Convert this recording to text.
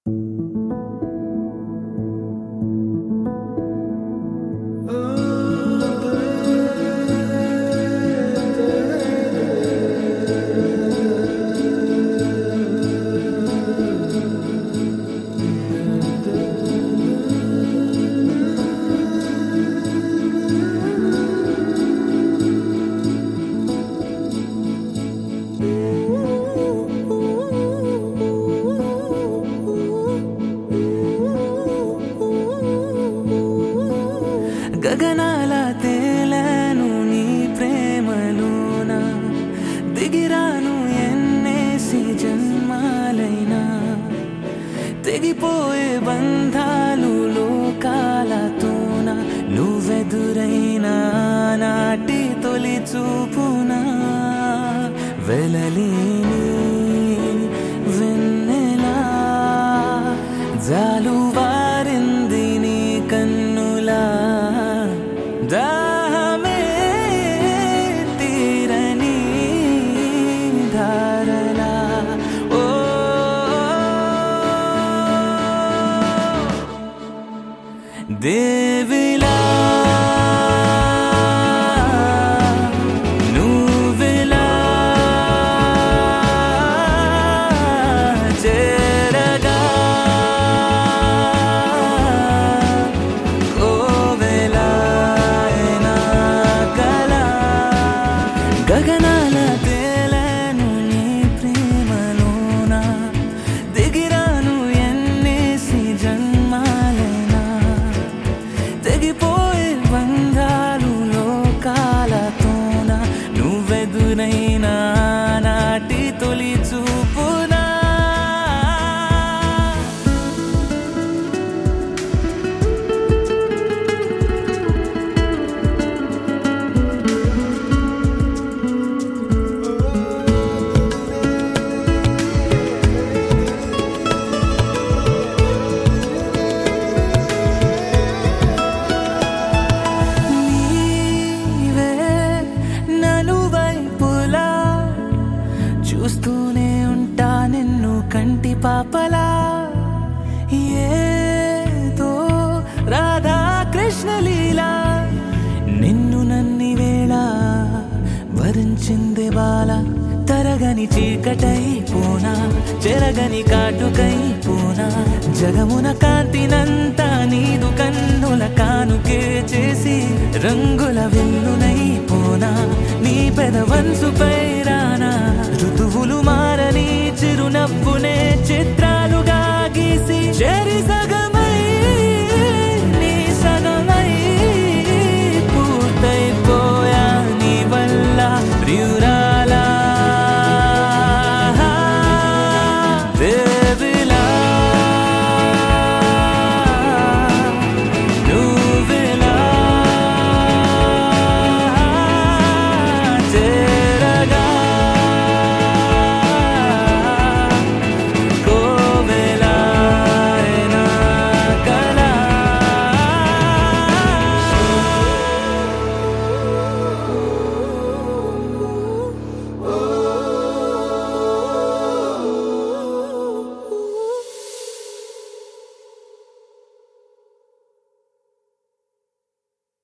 గగనాల తేలను నీ ప్రేమలోన దిగిరాను ఎన్నేసి జన్మాలైనా తెగిపోయే బంధాలు లోకాలతోన నువ్వెదురైనా నాటి తొలి చూపునా వెలలేని వెన్నెలా జాలువారింది నీ కన్నులా దాహమే తీరని ధారలా ఓ దేవిలా నువ్విలా చేరగా గగనాల తేలను నీ ప్రేమలోన దిగిరాను ఎన్నేసి జన్మాలైనా తెగిపోయే బంధాలు లోకాలతోన నువ్వెదురైనా నాటి తొలి చూపునా చూస్తూనే ఉంటా నిన్ను కంటి పాపలా ఏదో రాధా కృష్ణ లీలా నిన్ను నన్ని వేళ వరించింది బాల తరగని చీకటై పోనా చెరగని కాటుకై పోనా జగమున కాంతినంతా నీదు కన్నుల కానుకే చేసి రంగుల వెన్నునై పోనా నీ పెదవంసుపై రానా ఋతువులు మారని చిరునవ్వునే చిత్రాలుగా